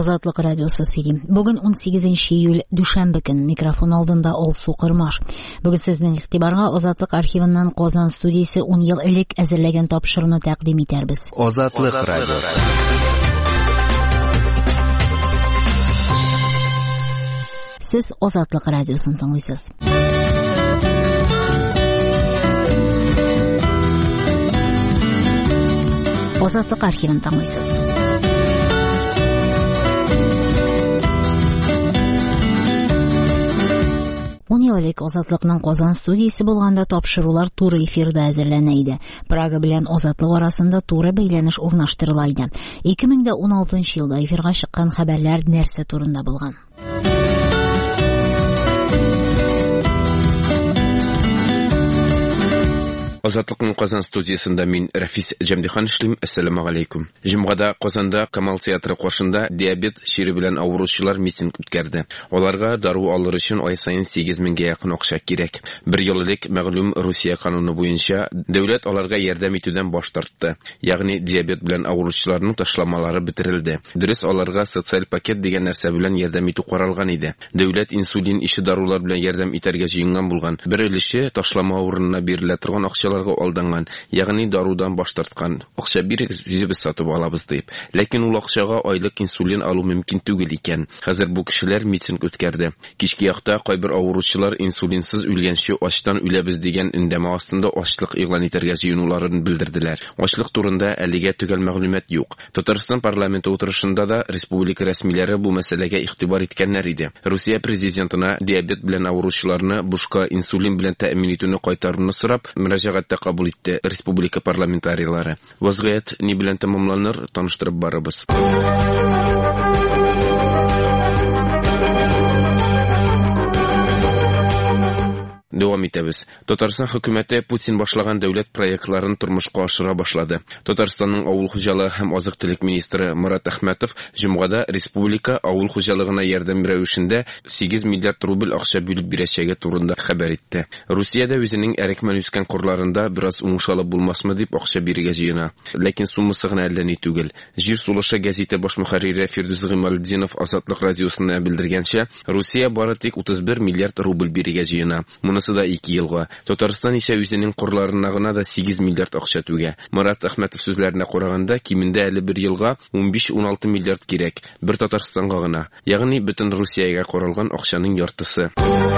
Азатлык радиосы сөйлим. Бүген 18 июль дүшәмбе көн, микрофон алдында Алсу Кырмаш. Бүген сезнең игътибарга Азатлык архивыннан Казан студиясе 10 ел элек әзерләгән тапшыруны тәкъдим итәрбез. Азатлык радиосы. Сез Азатлык радиосын тыңлыйсыз. Азатлык архивын тыңлыйсыз. Ел элек Азатлыкның Казан студиясе булганда тапшырулар туры эфирда әзерләнә иде. Прага белән Азатлык арасында туры бәйләнеш урнаштырыла иде. 2016 елда эфирга чыккан хәбәрләр нәрсә турында булган? Азатлыкның Казан студиясында мин Рафис Җәмдихан эшлим. Ассаламу алейкум. Җомгада Казанда Камал театры каршында диабет шире белән авыручылар митинг үткәрде. Аларга дару алыр өчен ай сайын 8 меңгә якын акча кирәк. Бер ел элек мәгълүм Русия кануны буенча дәүләт аларга ярдәм итүдән баш тартты. Ягъни диабет белән авыручыларның ташламалары бетерелде. Дөрес, аларга социаль пакет дигән нәрсә белән ярдәм итү каралган иде. Дәүләт инсулин ише дарулар белән ярдәм итәргә җыенган булган. Бер өлеше ташлама урынына бирелә торган акчалар алданган, ягъни дарудан баш тарткан. Акча бирегез, үзебез сатып алабыз дип. Ләкин ул акчага айлык инсулин алу мөмкин түгел икән. Хәзер бу кешеләр митинг үткәрде. Кичке якта кайбер авыручылар инсулинсыз үлгәнче ачтан үләбез дигән индәме астында ачлык игълан итәргә җыенуларын белдерделәр. Ачлык турында әлегә төгәл мәгълүмат юк. Татарстан парламенты утырышында да республика рәсмиләре бу мәсьәләгә игътибар иткәннәр иде. Русия президентына диабет белән авыручыларны бушка инсулин белән тәэмин итүне кайтаруны сорап мөрәҗәгать кабул итте республика парламентарийлары. Вазгыять ни белән тәмамланыр, таныштырып барабыз. Дәвам итәбез. Татарстан хөкүмәте Путин башлаган дәүләт проектларын тормышка ашыра башлады. Татарстанның авыл хуҗалыгы һәм азык-төлек министры Мурат Әхмәтов җомгада республика авыл хуҗалыгына ярдәм рәвешендә 8 миллиард рубль акча бүлеп бирәчәге турында хәбәр итте. Русиядә үзенең әрекмән үскән кырларында бераз уңышлы булмасмы дип акча бирергә җыена. Ләкин суммасы гына әллә ни түгел. Җир сулышы газеты баш мөхәррире Фирдус Гыймалдинов Азатлык радиосына белдергәнчә, Русия бары тик 31 миллиард рубль бирергә җыена. Да 2 елга. Татарстан исә үзенең курларына гына да 8 миллиард акча түгә. Мурат Әхмәтов сүзләренә караганда, кимендә әле бер елга 15-16 миллиард кирәк. Бер Татарстанга гына. Ягъни бөтен Русиягә каралган акчаның яртысы.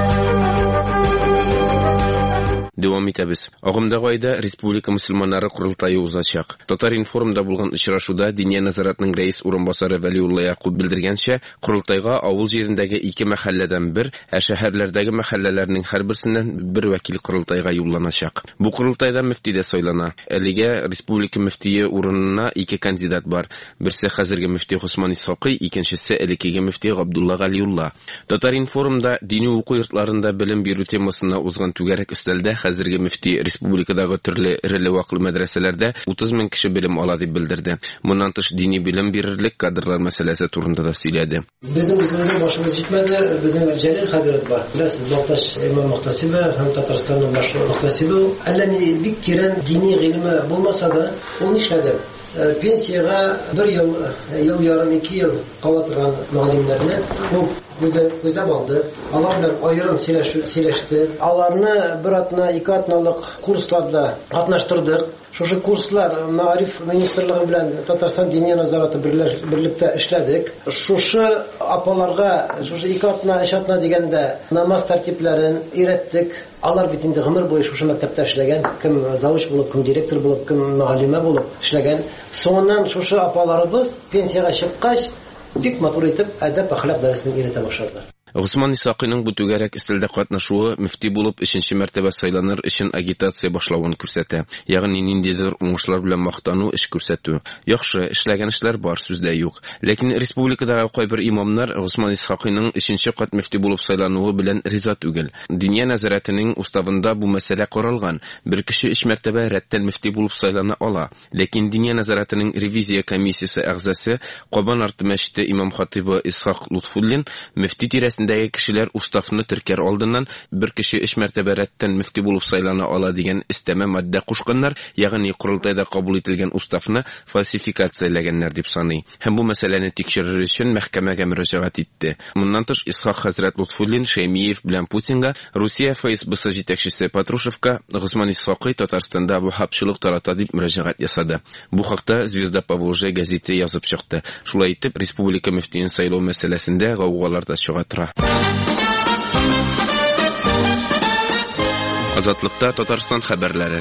Дәвам итәбез. Агымдагы айда республика мөселманнары курылтайы узачак. Татар-информда булган очрашуда Диния назаратның рәис урынбасары Вәлиулла Якуб белдергәнчә, курылтайга авыл җирендәге 2 мәхәлләдән бер, ә шәһәрләрдәге мәхәлләләрнең һәрберсеннән бер вәкил курылтайга юлланачак. Бу курылтайда мөфти дә сайлана. Әлегә республика мөфтие урынына 2 кандидат бар. Берсе хәзерге мөфти Госман Исхакый, икенчесе элекеге мөфти Габдулла Галиулла. Татар-информда дини уку йортларында белем бирү темасына узган түгәрәк өстәлдә хәзерге мөфти республикадагы төрле иреле-ваклы мәдрәсәләрдә 30 мең кеше белем ала дип белдерде. Моннан тыш дини белем бирерлек кадрлар мәсьәләсе турында да сөйләде. Безнең үзебезнең башыбыз җитмәде, безнең Җәлил хәзрәт бар. Беләсез, Балташ имам мөхтәсибе һәм Татарстанның баш мөхтәсибе. Әллә ни бик тирән дини гыйлеме булмаса да, ул нишләде? Пенсияга 1 ел ярым 2 ел кала торган мөгаллимнәрне күздәп алды. Алар белән аерым сөйләште. Аларны бер атна 2 атналык курсларда катнаштырдык. Шушы курслар Мәгариф министрлыгы белән Татарстан дини назараты берлектә эшләдек. Шушы апаларга шушы 2 атна, 3 атна дигәндә намаз тәртипләрен өйрәттек. Алар бит инде гомер буе шушы мәктәптә эшләгән, кем завуч булып, кем директор булып, кем мөгаллимә булып эшләгән. Соңыннан шушы апаларыбыз пенсияга чыккач, бик матур итеп әдәп әхлак дәресләрен өйрәтә башладылар. Госман Исхакыйның бу түгәрәк өстәлдә катнашуы мөфти булып 3нче мәртәбә сайланыр өчен агитация башлавын күрсәтә. Ягъни ниндидер уңышлар белән мактану, эш күрсәтү. Яхшы, эшләгән эшләр бар, сүздә юк. Ләкин республикадагы кайбер имамнар Госман Исхакыйның 3нче кат мөфти булып сайлануы белән риза түгел. Диния назаратының уставында бу мәсьәлә каралган. Бер кеше 3 мәртәбә рәттән мөфти булып сайлана ала. Ләкин Диния назаратының ревизия комиссиясе әгъзасы Кабан арты мәчете имам хатибы Исхак Лутфуллин мөфти тирәсендә даирәсендәге кешеләр уставны теркәр алдыннан бер кеше эш мәртәбәттән мөфти булып сайлана ала дигән истәмә маддә кушканнар, ягъни курылтайда кабул ителгән уставны фальсификацияләгәннәр дип саный. Һәм бу мәсьәләне тикшерер өчен мәхкәмәгә мөрәҗәгать итте. Моннан тыш Исхак хәзрәт Лутфуллин, Шәймиев белән Путинга, Русия ФСБ җитәкчесе Патрушевка, Госман Исхакый Татарстанда ваххабчылык тарата дип мөрәҗәгать ясады. Бу хакта Звезда Поволжья газеты язып чыкты. Шулай итеп, республика мөфтиен сайлау мәсьәләсендә гаугалар да чыга тора. Азатлыкта Татарстан хәбәрләре.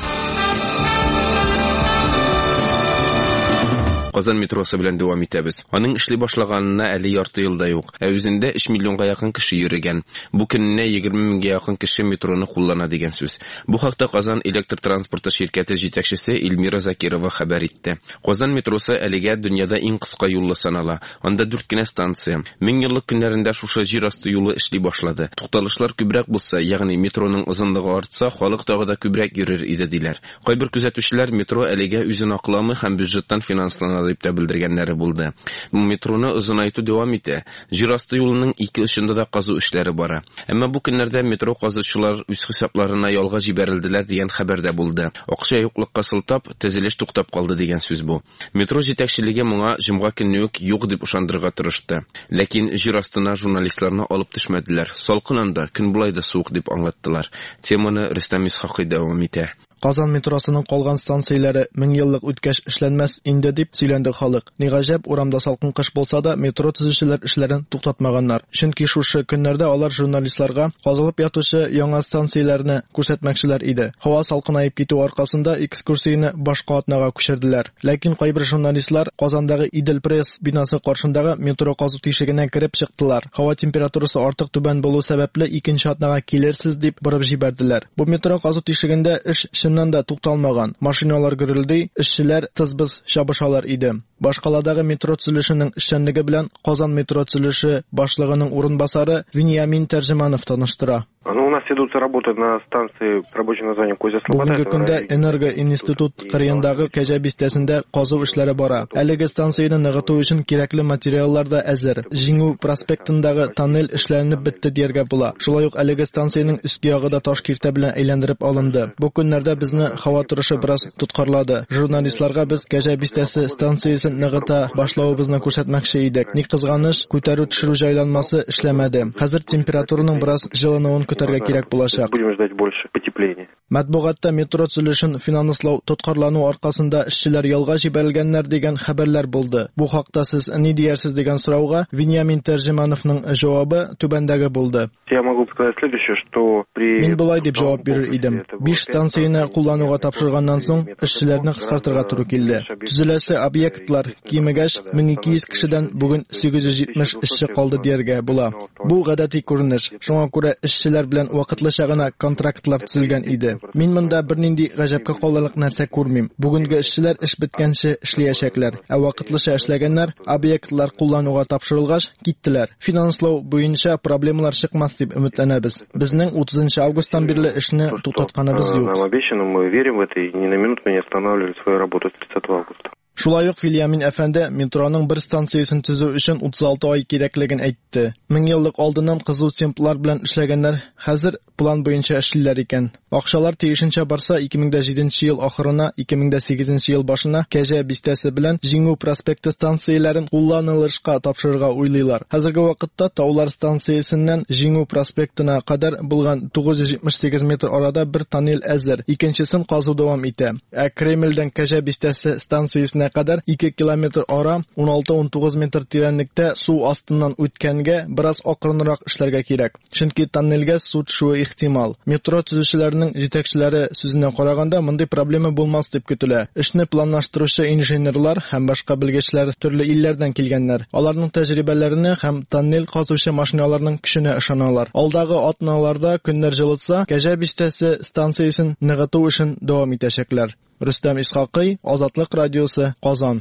Казан метросы белән дәвам итәбез. Аның эшли башлаганына әле ярты елда юк. Үзендә 3 миллионга якын кеше йөрегән. Бу көнне 20 меңгә якын кеше метроны куллана дигән сүз. Бу хакта Казан электр транспорты ширкәте җитәкчесе Эльмира Закирова хәбәр итте. Казан метросы әлегә дөньяда иң кыска юллы санала. Анда 4 кенә станция. 1000 еллык көннәрендә шушы җир асты юлы эшли башлады. Тукталышлар күбрәк булса, ягъни метроның озынлыгы артса, халык тагы да күбрәк йөрер иде диләр. Кайбер күзәтүчеләр метро әлегә үзен акламый һәм бюджеттан финанслана дип тә белдергәннәре булды. Метроны озынайту дәвам итә. Җир асты юлының ике очында да казу эшләре бара. Әмма бу көннәрдә метро казучылар үз хисапларына ялга җибәрелделәр дигән хәбәрдә булды. Акча юклыкка сылтап, төзелеш туктап калды дигән сүз бу. Метро җитәкчелеге моңа җомга көнне үк юк дип ышандырырга тырышты. Ләкин җир астына журналистларны алып төшмәделәр. Салкынында, көн булай да суык дип аңлаттылар. Теманы Рөстәм Исхакый дәвам итә. Казан метросының калган станцияләре 1000 еллык үткәч эшләнмәс инде дип сөйләнде халык. Ни гаҗәп, урамда салкын кыш булса да, метро төзүчеләр эшләрен туктатмаганнар. Чөнки шушы көннәрдә алар журналистларга казылып ятучы яңа станцияләрне күрсәтмәкчеләр иде. Һава салкынайып китү аркасында экскурсияне башка атнага күчерделәр. Ләкин кайбер журналистлар Казандагы Идел пресс бинасы каршындагы метро казу тишегенә кирип чыктылар. Һава температурасы артык түбән булу сәбәпле икенче атнага килерсез дип борып җибәрделәр. Бу метро казу тишегендә эш чыннан да тукталмаган. Машиналар гөрелди, эшчеләр тызбыз чабышалар иде. Башкаладагы метро төзелешенең эшчәнлеге белән Казан метро төзелеше башлыгының урынбасары Вениамин Тәрҗеманов таныштыра. У нас ведутся работы на станции рабочее название Козя-Слобода. Бүгенге көндә Энергоинститут кырыендагы Кәҗә бистәсендә казу эшләре бара. Әлеге станцияны ныгыту өчен кирәкле материаллар да әзер. Җиңү проспектындагы тоннель эшләнеп бетте дияргә була. Шулай ук әлеге станциянең өст ягы да таш киртә белән әйләндереп алынды. Бу көннәрдә безне һава торышы бераз тоткарлады. Журналистларга без Кәҗә бистәсе станциясын ныгыта башлавыбызны күрсәтмәкче идек. Ни кызганыч, күтәрү төшерү җайланмасы эшләмәде. Хәзер температураның бераз җылынуын көтәргә кирәк булачак. Будем ждать больше потепления. Матбугатта метро төзелешен финанслау тоткарлану аркасында эшчеләр ялга җибәрелгәннәр дигән хәбәрләр булды. Бу хакта сез ни диярсез дигән сорауга Вениамин Тәрҗемановның җавабы түбәндәге булды. Я могу сказать следующее, что при Мин булай дип җавап бирер идем. 5 станцияны куллануга тапшырганнан соң эшчеләрне кыскартырга туры килде. Төзеләсе объектлар кимегәч 1200 кешедән бүген 870 эшче калды дияргә була. Бу гадәти күренеш. Шуңа күрә эшчеләр белән вакытлыча гына контрактлар төзелгән иде. Мин монда бернинди гаҗәпкә калырлык нәрсә күрмим. Бүгенге эшчеләр эш биткәнче эшләячәкләр, ә вакытлыча эшләгәннәр объектлар куллануга тапшырылгач киттеләр. Финанслау буенча проблемалар чыкмас дип өметләнәбез. Безнең 30 августтан бирле эшне туктатканыбыз юк. Нам обещано, мы верим в это и ни на минуту не останавливали свою работу с 30 августа. Шулай ук Вильямин әфәнде метроның бер станциясын төзү өчен 36 ай кирәклеген әйтте. 1000 еллык алдыннан кызу темплар белән эшләгәннәр хәзер план буенча эшлиләр икән. Акчалар тиешенчә барса 2007 ел ахырына, 2008 ел башына Кәҗә бистәсе белән Җиңү проспекты станцияләрен кулланылышка тапшырырга уйлыйлар. Хәзерге вакытта Таулар станциясеннән Җиңү проспектына кадәр булган 978 метр арада бер тоннель әзер, икенчесен казу дәвам итә. Ә Кремльдән Кәҗә бистәсе станциясенә кадәр 2 километр ара 16-19 метр тирәнлектә су астыннан үткәнгә бераз акрынрак эшләргә кирәк. Чөнки тоннельгә су төшүе ихтимал. Метро төзүчеләренең җитәкчеләре сүзенә караганда, мондый проблема булмас дип көтелә. Эшне планлаштыручы инженерлар һәм башка белгечләр төрле илләрдән килгәннәр. Аларның тәҗрибәләренә һәм тоннель казучы машиналарның көченә ышаналар. Алдагы атналарда көннәр җылытса, Кәҗә бистәсе станциясын ныгыту эшен дәвам итәчәкләр. Рөстәм Исхакый, Азатлык радиосы, Казан.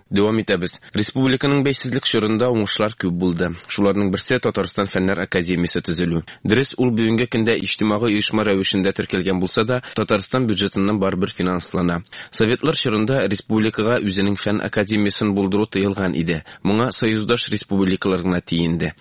Дәвам итәбез. Республиканың бәйсезлек чорында уңышлар күп булды. Шуларның берсе Татарстан фәннәр академиясе төзелү. Дөрес, ул бүгенге көндә иҗтимагый оешма рәвешендә теркәлгән булса да, Татарстан бюджетыннан барыбер финанслана. Советлар чорында республикага үзенең фән академиясын булдыру тыелган иде. Моңа союздаш республикалар гына тиенде.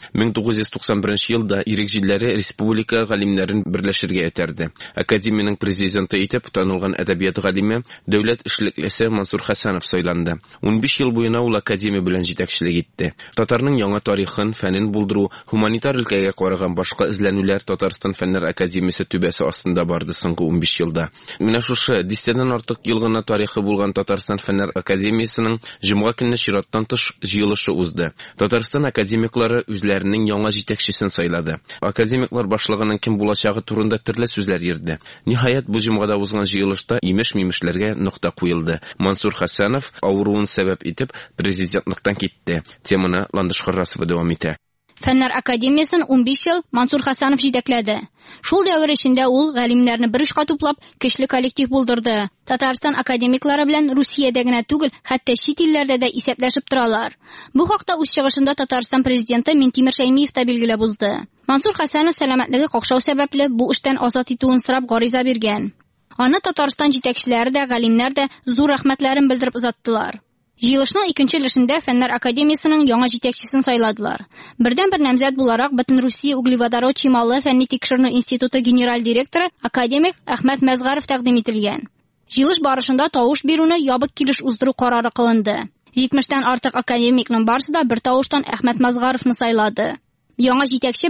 1991 елда ирек җилләре республика галимнәрен берләшергә этәрде. Академиянең президенты итеп танылган әдәбият галиме, дәүләт эшлеклесе Мансур Хәсәнов сайланды. 15 ел буена ул академия белән җитәкчелек итте. Татарның яңа тарихын, фәнен булдыру, гуманитар өлкәгә караган башка эзләнүләр Татарстан фәннәр академиясе түбәсе астында барды соңгы 15 елда. Менә шушы 10дән артык ел гына тарихы булган Татарстан фәннәр академиясенең җомга көнне чираттан тыш җыелышы узды. Татарстан академиклары үзләренең яңа җитәкчесен сайлады. Академиклар башлыгының кем булачагы турында төрле сүзләр йөрде. Ниһаять бу җомгада узган җыелышта имеш-мимешләргә нокта куелды. Мансур Хәсәнов авыруын сәбәп итеп президентлыктан китте. Теманы Ландыш Харрасова дәвам итә. Фәннәр академиясын 15 ел Мансур Хәсәнов җитәкләде. Шул дәвер эчендә ул галимнәрне бер учка туплап, көчле коллектив булдырды. Татарстан академиклары белән Русиядә генә түгел, хәтта чит илләрдә дә исәпләшеп торалар. Бу хакта үз чыгышында Татарстан президенты Минтимер Шәймиев та билгеләп узды. Мансур Хәсәнов сәламәтлеге какшау сәбәпле бу эштән азат итүен сорап гариза биргән. Аны Татарстан җитәкчеләре дә, галимнәр дә зур рәхмәтләрен белдереп озаттылар. Җыелышның икенче өлешендә Фәннәр академиясының яңа җитәкчесен сайладылар. Бердән-бер намзәт буларак Бөтен Русия углеводород чималы фәнни тикшерү институты генераль директоры академик Әхмәт Мәзгаров тәкъдим ителгән. Җыелыш барышында тавыш бирүне ябык килеш уздыру карары кылынды. 70тән артык академикның барысы да бер тавыштан Әхмәт Мәзгаровны сайлады. Яңа җитәкче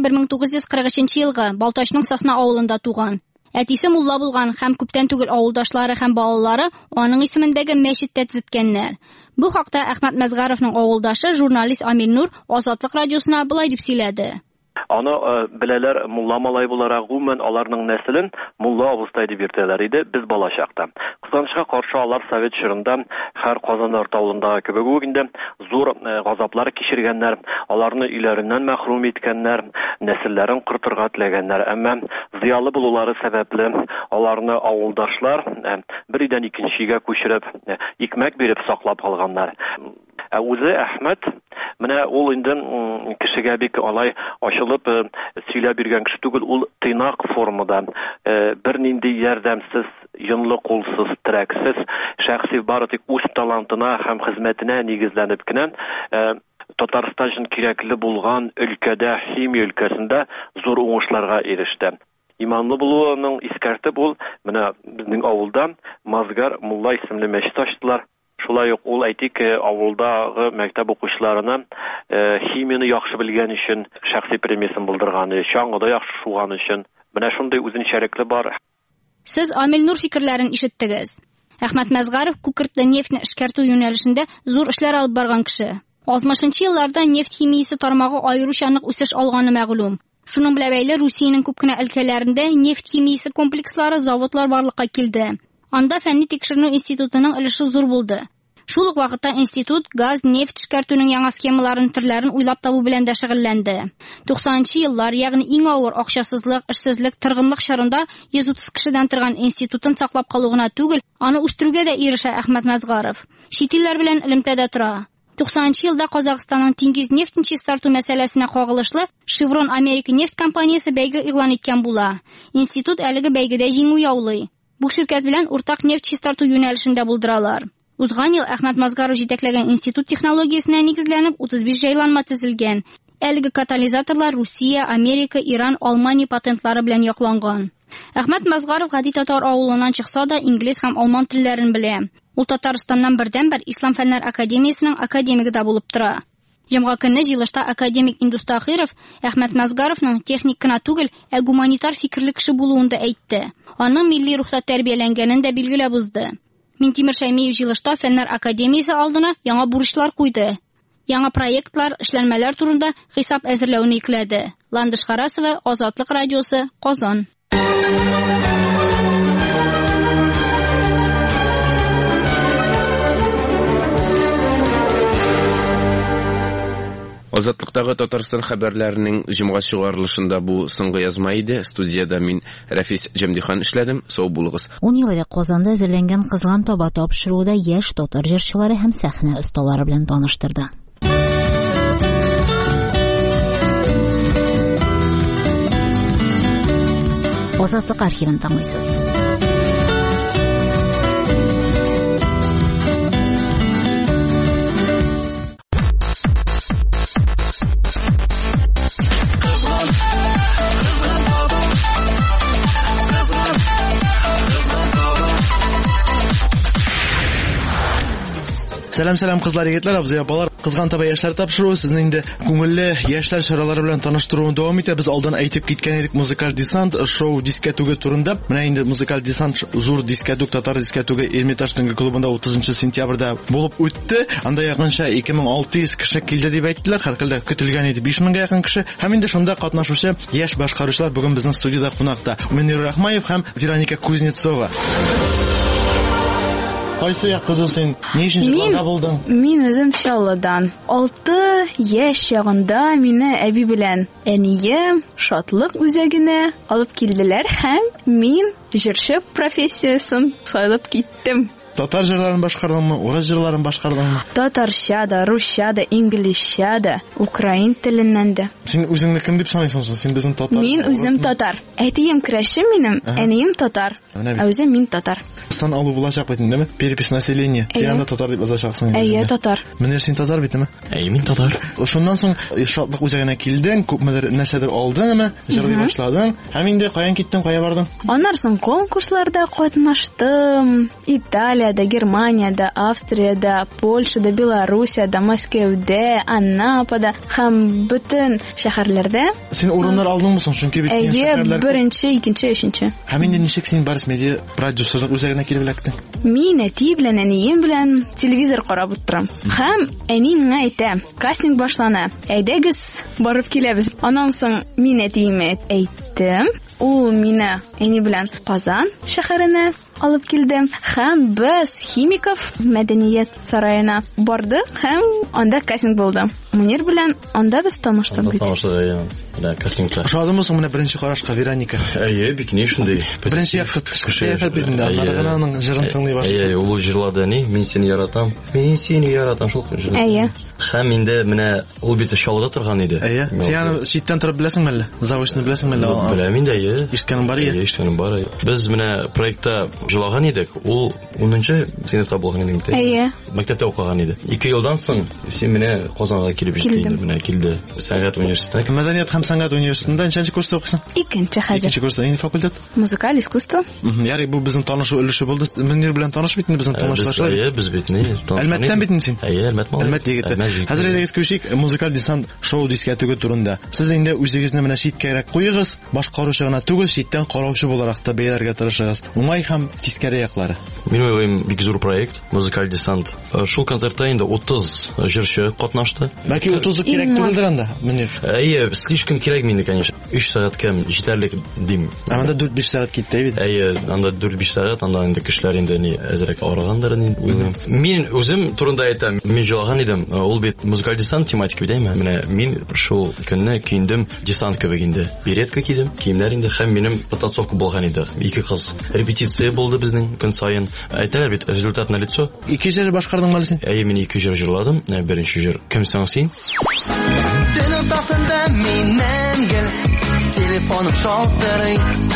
1943 елгы Балтачның Сосна авылында туган. Әтисе мулла булган һәм күптән түгел авылдашлары һәм балалары аның исемендәге мәчеттә төзеткәннәр. Бу хакта Әхмәт Мәзгаровның авылдашы журналист Амир Нур Азатлык радиосына булай дип сөйләде. Аны беләләр мулла малай буларак гомумән аларның нәселен мулла абыстай дип йөртәләр иде без балачакта. Кызганычка каршы алар Совет чорында һәр Казан авылындагы кебек үк инде зур газаплар кичергәннәр, аларны өйләреннән мәхрүм иткәннәр, нәселләрен кыртырга теләгәннәр. Әмма зыялы булулары сәбәпле аларны авылдашлар бер өйдән икенче өйгә күчереп, икмәк биреп саклап калганнар. Үзе Әхмәт менә ул инде кешегә бик алай ачылып сөйләп биргән кеше түгел, ул тыйнак формада, бернинди ярдәмсез, йонлы кулсыз, терәксез, шәхси бары тик үз талантына һәм хезмәтенә нигезләнеп кенә Татарстан өчен кирәкле булган өлкәдә, химия өлкәсендә зур уңышларга иреште. Иманлы булуының искәртеп ул менә безнең авылда Мазгар мулла исемле мәчет ачтылар. Шулай ук ул әйтик авылдагы мәктәп укучыларына химияны яхшы белгән өчен шәхси премиясын булдырганы, чаңгыда яхшы шуган өчен менә шундый үзенчәлекле бар. Сез Амил Нур фикерләрен ишеттегез. Әхмәт Мәзгаров күкертле нефтьне эшкәртү юнәлешендә зур эшләр алып барган кеше. 60нчы елларда нефть химиясе тармагы аеруча нык үсеш алганы мәгълүм. Шуның белән бәйле Русиянең күп кенә өлкәләрендә нефть химиясе комплекслары, заводлар барлыкка килде. Анда фәнни тикшерү институтының өлеше зур булды. Шул ук вакытта институт газ, нефть эшкәртүнең яңа схемаларын, төрләрен уйлап табу белән дә шөгыльләнде. 90нчы еллар, ягъни иң авыр акчасызлык, эшсезлек, торгынлык чорында 130 кешедән торган институтын саклап калуына түгел, аны үстерүгә дә ирешә Әхмәт Мәзгаров. Чит илләр белән элемтәдә тора. 90нчы елда Казакъстанның Тиңгиз нефтен чистарту мәсьәләсенә кагылышлы Chevron America нефть компаниясе бәйге игълан иткән була. Институт әлеге бәйгедә җиңү яулый. Бу ширкәт белән уртак нефть чистарту юнәлешендә булдыралар. Узган ел Әхмәт Мәзгаров җитәкләгән институт технологиясенә нигезләнеп 35 җайланма төзелгән. Әлеге катализаторлар Русия, Америка, Иран, Алмания патентлары белән якланган. Әхмәт Мәзгаров гади татар авылыннан чыкса да инглиз һәм алман телләрен белә. Ул Татарстаннан бердән-бер Ислам фәннәр академиясенең академигы да булып тора. Җомга көнне җыелышта академик Индус Тахиров Әхмәт Мәзгаровның техник кына түгел, гуманитар фикерле кеше булуын да әйтте. Аның милли рухта тәрбияләнгәнен дә билгеләп узды. Минтимер Шәймиев җыелышта фәннәр академиясе алдына яңа бурычлар куйды. Яңа проектлар, эшләнмәләр турында хисап әзерләүне икләде. Ландыш Харрасова, Азатлык радиосы, Казан. Азатлыктагы Татарстан хәбәрләренең җомга чыгарылышында бу соңгы язма иде. Студиядә мин Рафис Җәмдихан эшләдем. Сау булыгыз. 10 ел элек Казанда әзерләнгән Кызган таба тапшыруда яшь татар җырчылары һәм сәхнә осталары белән таныштырды. Азатлык архивын тыңлыйсыз. Сәлам кызлар, егетләр, абзый апалар. Кызган таба яшьләр тапшыру сезнең инде күңелле яшьләр чаралары белән таныштыруын дәвам итә. Без алдан әйтеп киткән идек музыкаль десант шоу дискәтүге турында. Менә инде музыкаль десант зур дискәтүг татар дискәтүге Эрмитаж төнге клубында 30 сентябрьдә булып үтте. Анда якынча 2600 кеше килде дип әйттеләр. Һәркелдә көтелгән иде 5000-га якын кеше. Һәм инде шунда катнашучы яшь башкаручылар бүген безнең студиядә кунакта. Мөнир Рахмаев һәм Вероника Кузнецова. Кайсы як кызы син? Ни өчен җырларга булдың? Мин үзем Чаллыдан. 6 яшь ягында мине әби белән әнием шатлык үзәгенә алып килделәр һәм мин җырчы профессиясын сайлап киттем. Татар җырларын башкардыңмы, урыс җырларын башкардыңмы? Татарча да, русча да, инглизчә да, украин теленнән дә. Син үзеңне кем дип саныйсың? Син безнең татар. Мин үзем татар. Әтием көрәшче минем, әнием татар. Үзем мин татар. Сан алу булачак бит инде, перепись населения. Син татар дип язачаксың. Әйе, татар. Менә син татар битме? Әйе, мин татар. Шуннан соң шатлык үзәгенә килдең, күпмедер нәрсәдер алдыңмы? Җырлый башладың. Һәм инде каян киттең, кая бардың? Аннан соң конкурсларда катнаштым. Италиядә, Германиядә, Австриядә, Польшада, Белоруссиядә, Мәскәүдә, Анапада һәм бөтен шәһәрләрдә. Син урыннар алдыңмы соң? Чөнки бит син шәһәрләр. Беренче, икенче, өченче. Һәм инде ничек син Барс медиа продюсерлык үзәгенә килеп эләктең? Мин әти белән әнием белән телевизор карап утырам. Һәм әни миңа әйтә: "Кастинг башлана. Әйдәгез, барып киләбез." Аннан соң мин әтиемә әйттем. Ул мине әни белән Казан шәһәренә алып килде. Һәм без Химиков мәдәният сараена бардык һәм анда кастинг булды. Мөнир белән анда без таныштык бит. Кастингта. Ошадымы соң менә беренче карашка Вероника? Әйе, бик ни шундый. Беренче яктык битендә аның җырын тыңлый башлады. Әйе, ул җырлады ни, мин сине яратам. Мин сине яратам шул җыр. Әйе. Һәм инде менә ул бит чалгы торган иде. Әйе. Син читтән торып беләсеңме әллә? Завышны беләсеңме әллә? Беләм инде, әйе. Ишеткәнең бар иде. Ишеткәнең бар. Без менә проектта җырлаган идек. Ул 10нчы сыйныфта булган иде. Әйе. Мәктәптә укыган иде. 2 елдан соң син менә Казанга килеп җиттең. Менә килде. Сәнгать университетына. Мәдәният һәм сәнгать университетында ничәнче курста укыйсың? Икенче хәзер. Икенче курста, нинди факультет? Музыкаль искусство. Ярый, бу безнең танышу өлеше булды. Мөнир белән таныш бит инде безнең танышлашлар. Әйе, без бит ни. Әлмәттән бит син? Әйе, Әлмәт малай. Әлмәт егете. Хәзер әйдәгез күчик музыкаль десант шоу дискәтүге турында. Сез инде үзегезне менә читкәрәк куегыз, башкаручы гына түгел, читтән караучы буларак та бәяләргә тырышыгыз. Уңай һәм тискәре яклары. Мин уйлыйм, бик зур проект, музыкаль десант. Шул концертта инде 30 җырчы катнашты. Бәлки 30 кирәк түгелдер анда, Мөнир. Әйе, слишком кирәк мине, конечно. 3 сәгать кем җитәрлек дим. Анда 4-5 сәгать китте бит. Әйе, анда 4-5 сәгать, анда инде кешеләр инде ни әзрәк арыгандыр инде уйлыйм. Мин үзем турында әйтәм, мин җылаган идем. Ул бит музыкаль десант тематика бит әйме. Менә мин шул көнне киендем десант кебек инде. Беретка кидем, киемнәр инде һәм минем потенциалка булган иде. 2 кыз. Репетиция булды безнең көн саен. Әйтәләр бит, результат на лицо. 2 җыр башкардың әле син? Әйе, мин 2 җыр җырладым. Беренче җыр Кем соң син? Төнем тасында минем гел телефоным шалтырый.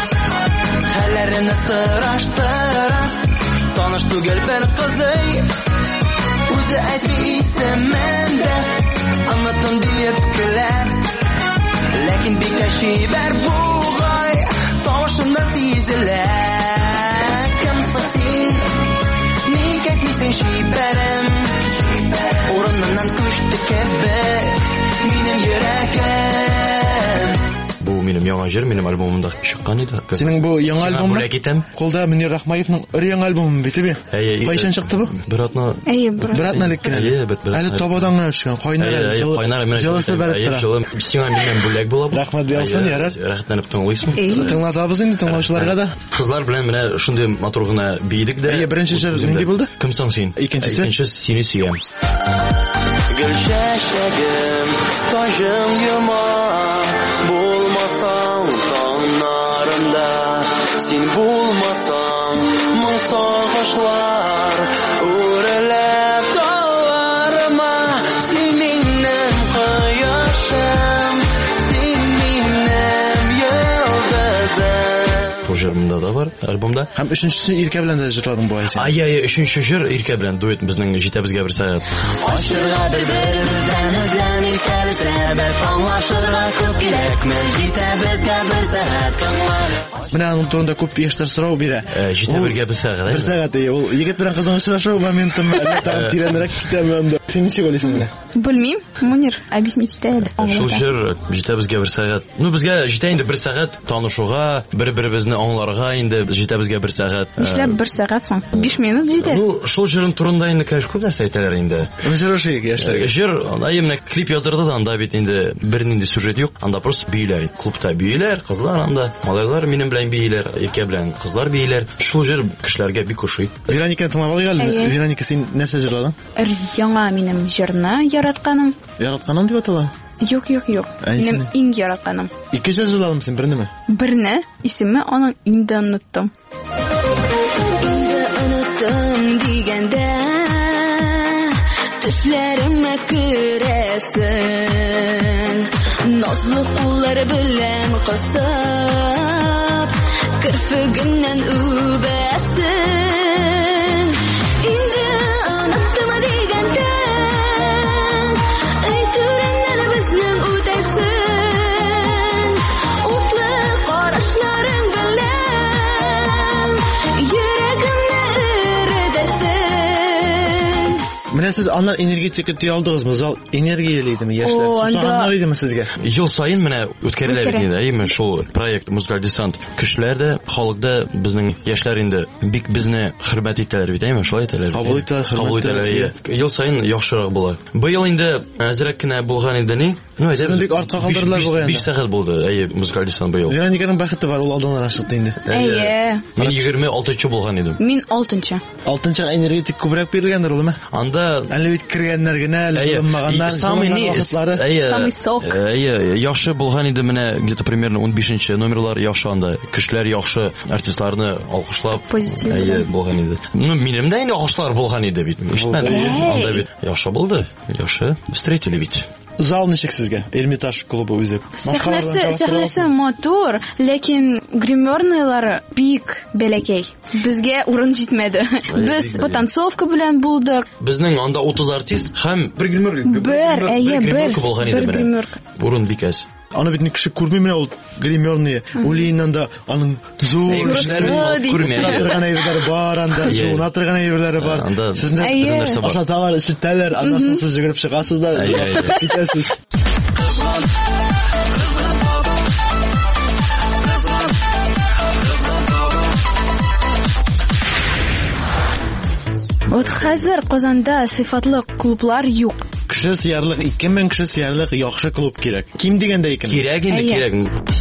Хәлләрне сораштыра. Таныш түгел бер кызый. Үзе әйтми исемен дә аңлатам дип көләр. Ләкин бик әшибәр бугай тавышында сизелә. Кем син? Мин кәкисең шибәрем. Урыннан күчте кебек минем йөрәгем. Бу минем яңа җыр, минем альбомымда чыккан иде. Синең бу яңа альбомың? Кулда Мөнир Рахмаевның өр-яңа альбомы бит бит. Кайчан чыкты бу? Бер атна. Әйе, бер атналык кенә. Әле табадан гына төшкән. Кайнар. Җылысы бәреп тора. Сиңа минем бүләк була бу. Рәхмәт бирәсен, ярар. Рәхмәтләнеп тыңлыйсың. Тыңлатабыз инде тыңлаучыларга да. Кызлар белән менә шундый матур гына бийдек дә. Әйе, беренче җыр нинди булды? Кем соң син? Икенчесе Сине сөям. Gül şeşegim, tajım yuma, bulmasan tanlarımda, sen bulmasan musağışlar, uğrelep dallarıma, sen benim kıyaşım, sen benim yıldızım. Projerimde de var, albümde. Hem üçüncüsü İlke bilen de jırladın bu ay sen. Ay, üçüncü jır İlke bilen duet bizning Jitebizge bir saat. Aşırıda bir-birimizden özlemi kelitrebe, anlaşırga köp gerekmi, Jitebizge bir saat kınları. Менә аның турында күп яшьтәр сорау бирә. Jitebizge bir saat. Бер сәгать ул егет белән кызның очрашуы моментында тагын тирәнрәк китәме анда. Син ничек уйлыйсың менә? Белмим, Мунир, объяснить әле. Шул жыр Jitebizge bir saat. Ну безгә җитә инде bir saat танышуга, бер-беребезне аңларга инде Jitebizge bir saat. Нишләп 1 сәгать соң? 5 минут җитә. Ну, шул җырын турында инде конечно күп нәрсә әйтәләр инде. Очрашуы яшьләргә. Жыр, анда менә клип яздырды да, анда бит инде бер нинди сюжет юк. Анда просто бийләр. Клубта бийләр, кызлар анда. Малайлар минем белән бийләр, Иркә белән кызлар бийләр. Шул жыр кешеләргә бик ошый. Вероника тыңлап алыйк әле. Вероника син нәрсә җырладың? Яңа минем җырны яратканым. Яратканың дип атала. Юк. Минем иң яратканым. Ике җыр җырладың син, бернеме? Берне, исеме аның инде оныттым. Инде оныттым дигәндә, төшләремә күрәсең, назлы куллар белән кыстап, кирфегеннән үбәсең. Инде оныттым дигәндә, әйтүреннән безнең үтәсең, утлы карашларың белән йөрәгемне эредәсең. Менә сез анлар энергетик итә алдыгызмы? Зал энергиялыйдымы яшьләр? Сусаганнар идеме сезгә? Ел сайын менә үткәреләр инде, әйме шул проект музыкаль десант. Кешеләр дә, халык да безнең яшьләр инде бик безне хөрмәт итәләр бит, әйме шулай итәләр. Кабул итәләр. Ел сайын яхшырак була. Быел инде әзрәк кенә булган иде ни? Ну, Сезне бик артка калдырдылар бугай. 5 сәгать булды, әйе, музыкаль десант быел. Верониканың бәхете бар, ул алданнан ашыкты инде. Әйе. Мин 26-чы булган идем. Мин 6-нчы. 6-нчы энергетик күбрәк бирелгәндер улымы? Анда Әле бит кергәннәр генә, җылынмаганнар, самый сок. Әйе, яхшы булган иде менә где-то примерно 15-нче номерлар яхшы анда. Кешеләр яхшы артистларны алкышлап, әйе, булган иде. Ну, минем дә инде алкышлар булган иде бит. Анда бит яхшы булды. Яхшы встретили бит. Зал ничек сезгә? Эрмитаж клубы үзе. Сәхнәсе матур, ләкин гримерныйлары бик бәләкәй. Безгә урын җитмәде. Без потанцовка белән булдык. Безнең анда 30 артист һәм бер гример булган иде менә. Урын бик әз. Аны бит кеше күрми менә ул гримерный. Улиннан да аның зур күрмәгән әйберләре бар анда, шуна торган әйберләре бар. Сезне ашаталар, ишетәләр, аннан сез җигереп чыгасыз да китәсез. Вот хәзер Казанда сыйфатлы клублар юк. Кеше сиярлык 2000 кеше сиярлык яхшы клуб кирәк. Ким дигәндә икән? Кирәк инде, кирәк.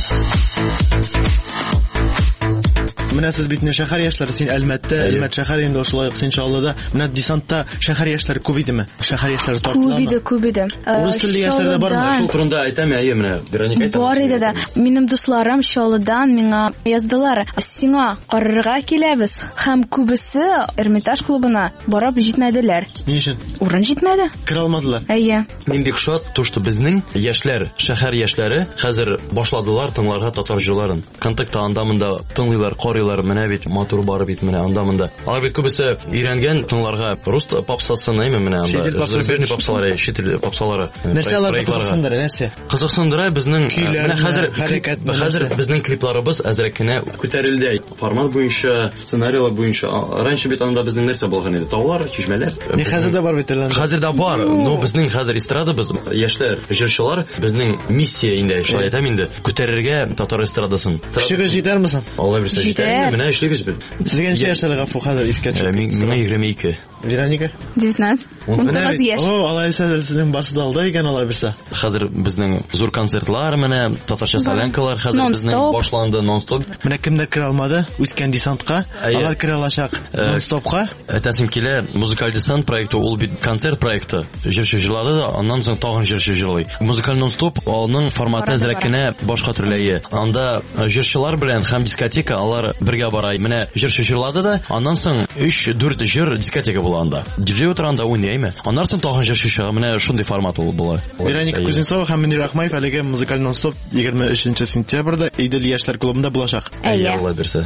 Менә сез бит шәһәр яшьләре, син Әлмәттә, Әлмәт шәһәр инде ошолай ук иншаллада. Менә десантта шәһәр яшьләре күп идеме? Шәһәр яшьләре тартыламы? Күп иде. Урыс телле яшьләр дә бармы? Шул турында әйтәм, әйе, менә Вероника әйтә. Бар иде дә. Минем дусларым Чаллыдан миңа яздылар. Сиңа карарга киләбез. Һәм күбесе Эрмитаж клубына барып җитмәделәр. Ни өчен? Урын җитмәде. Кирә алмадылар. Әйе. Мин бик шат, то что безнең яшьләр, шәһәр яшьләре хәзер башладылар тыңларга татар җырларын. Контакта анда-монда тыңлыйлар, карыйлар, менә бит матур бар бит менә анда-монда. Алар бит күбесе өйрәнгән тыңларга рус попсасын әйме менә анда. Зарубежный попсалары, шетел попсалары. Нәрсә алар кызыксындыра, нәрсә? Кызыксындыра безнең менә хәзер безнең клипларыбыз әзрәк кенә күтәрелде. Формат буенча, сценарийлар буенча. Раньше бит анда безнең нәрсә булган иде? Таулар, чишмәләр. Ни хәзер дә бар бит әле. Хәзер дә бар. Но безнең хәзер эстрадабыз, яшьләр, җырчылар, безнең миссия инде, шулай әйтәм инде, күтәрергә татар эстрадасын. Кешегә җитәрме соң? Алла бирсә җитәр. Менә эшлибез бит. Сезгә ничә яшьләр гафу хәзер искә төшә? Миңа 22. Вероника? 19. 19 яшь. О, алай сезнең барсы да алда икән алай берсе. Хәзер безнең зур концертлар менә татарча солянкалар хәзер безнең башланды нон-стоп. Менә кемдер керә алмады үткән десантка, алар керә алачак нон-стопка. Әтәсем килә, музыкаль десант проекты ул бит концерт проекты. Җырчы җырлады да, аннан соң тагын җырчы җырлый. Музыкаль нон-стоп аның форматы әзрәк кенә башка төрләе. Анда җырчылар белән һәм дискотека алар бергә бара. Менә җырчы җырлады да, аннан соң 3-4 җыр дискотека була анда. Диджей утыранда уйнаймы? Аннан соң тагын җырчы чыга. Менә шундый формат ул була. Вероника Кузнецова һәм Мөнир Ахмаев әлегә музыкаль нон-стоп 23 сентябрьдә Идел яшьләр клубында булачак. Алла бирсә.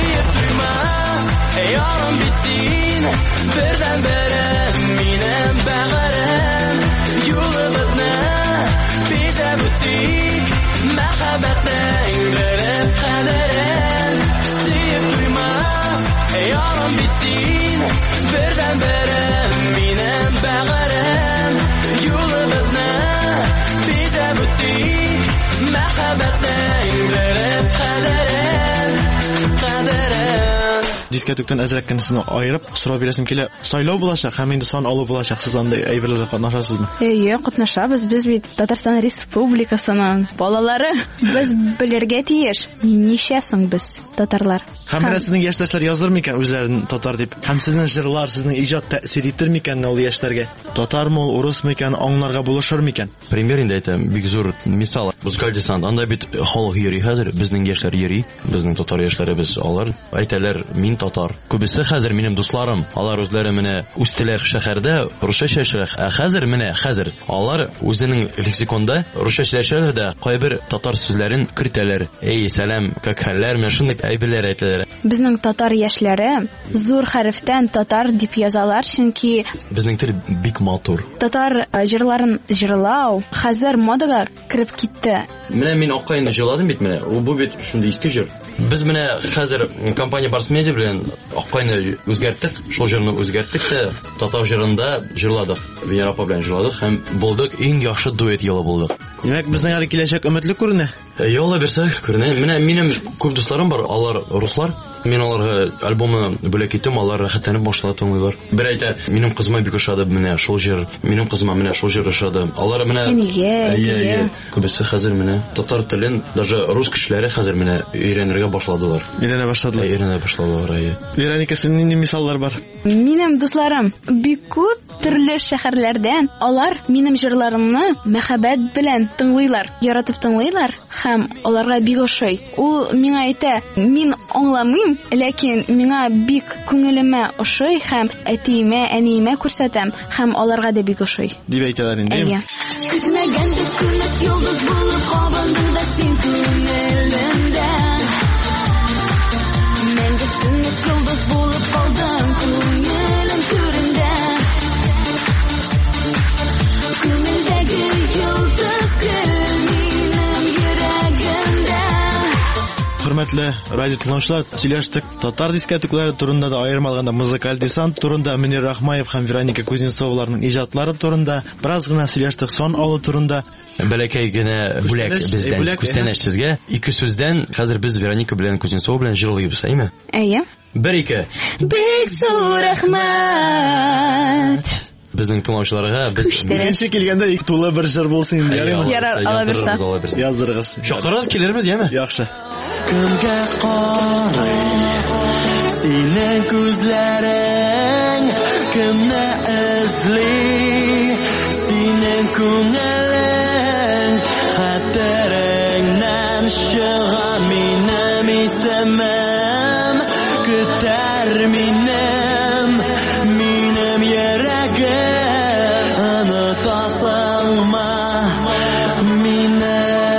Ярым битсин, бердән бере минем бәгырем, юлыбызны бизәп үттек, мәхәббәтнең бере кадерен, сөеп туйма. Ярым битсин, бердән бере минем бәгырем, юлыбызны бизәп үттек, мәхәббәтнең бере кадерен, кадерен. Дискотектан әзрәк кенәсен аерып сорап бирәсем килә. Сайлау булачак һәм инде сан алу булачак. Сез анда әйберләрдә катнашасызмы? Катнашабыз. Без бит Татарстан Республикасының балалары. Без белергә тиеш. Ничә соң без татарлар? Һәм менә сезнең яшьтәшләр языр микән үзләрен татар дип? Һәм сезнең җырлар, сезнең иҗат тәэсир итер микән ул яшьләргә? Татармы ул, урысмы икән, аңларга булышыр микән? Пример инде әйтәм, бик зур мисал. Музыкаль десант. Анда бит халык йөри хәзер, безнең яшьләр йөри, безнең татар яшьләребез алар әйтәләр, мин татар. Күбесе хәзер минем дусларым, алар үзләре менә үстеләр шәһәрдә, русча сөйләшәләр. Хәзер алар үзенең лексиконда русча сөйләшәләр дә кайбер татар сүзләрен кертәләр. Эй, сәлам, как хәлләр, менә шундый әйберләр әйтәләр. Безнең татар яшьләре зур хәрефтән татар дип язалар, чөнки безнең тел бик матур. Татар җырларын җырлау хәзер модага кирип китте. Менә мин аккайны җырладым бит менә. Бу бит шундый иске җыр. Без менә хәзер компания Барс Медиа белән аккайны үзгәрттек, шул җырны үзгәрттек тә татар җырында җырладык. Венера апа белән җырладык һәм булдык иң яхшы дуэт елы булдык. Димәк, безнең әле киләчәк өметле күренә. Ялла берсә күренә. Менә минем күп дусларым бар, алар руслар. Мин аларга альбомны бүләк иттем, алар рәхәтләнеп башлады тыңлыйлар. Бер әйтә, минем кызыма бик ошады менә шул җыр, минем кызыма менә шул җыр ошады. Алар менә күбесе хәзер менә татар телен, даже рус кешеләре хәзер менә өйрәнергә башладылар. Өйрәнә башладылар. Вероника, синең нинди мисаллар бар? Минем дусларым бик күп төрле шәһәрләрдән, алар минем җырларымны мәхәббәт белән тыңлыйлар, яратып тыңлыйлар һәм аларга бик ошый. Ул миңа әйтә, мин аңламыйм, ләкин миңа бик күңелемә ошый һәм әтиемә, әниемә күрсәтәм һәм аларга да бик ошый. Дип әйтәләр инде. Көтмәгән күнәк йолдыз булып кабындың да син күңелемдә. Мәңге күнәк йолдыз булып калдың күңелем түрендә. Күңелдәге йолдыз минем йөрәгемдә. Хөрмәтле радио тыңлаучылар, сөйләштек татар дискотеклары турында да, аерым алганда музыкаль десант турында, Мөнир Ахмаев һәм Вероника Кузнецоваларның иҗатлары турында, бераз гына сөйләштек сон алу турында. Бәләкәй генә бүләк бездән күстәнәч сезгә. Ике сүздән хәзер без Вероника белән Кузнецова белән җырлыйбыз, әйме? Әйе. 1-2. Бик зур рәхмәт. Безнең тыңлаучыларга без Беренче килгәндә ике тулы бер җыр булсын инде, ярыймы? Ярар, ала берсә. Язырыгыз. Чакырыгыз килербез, яме? Яхшы. Кемгә карый синең күзләрең, кемне эзли синең күңелең, хәтереңнән чыга минем исемем, көтәр минем йөрәгем, онытасыңмы мине?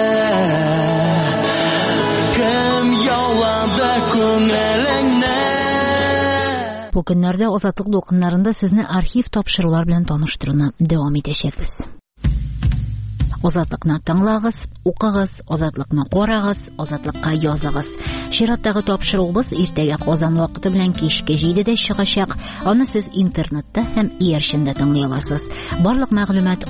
Бу көннәрдә Азатлык дулкыннарында сезне архив тапшырулар белән таныштыруны дәвам итәчәкбез. Азатлыкны тыңлагыз, укыгыз, Азатлыкны карагыз, Азатлыкка языгыз. Чираттагы тапшыруыбыз иртәгә Казан вакыты белән кичке 7:00дә чыгачак. Аны сез интернетта һәм иярчендә тыңлый аласыз. Барлык мәгълүмат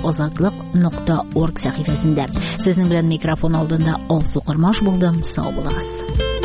azatlык.org сәхифәсендә. Сезнең белән микрофон алдында Алсу Кырмаш булдым. Сау булыгыз.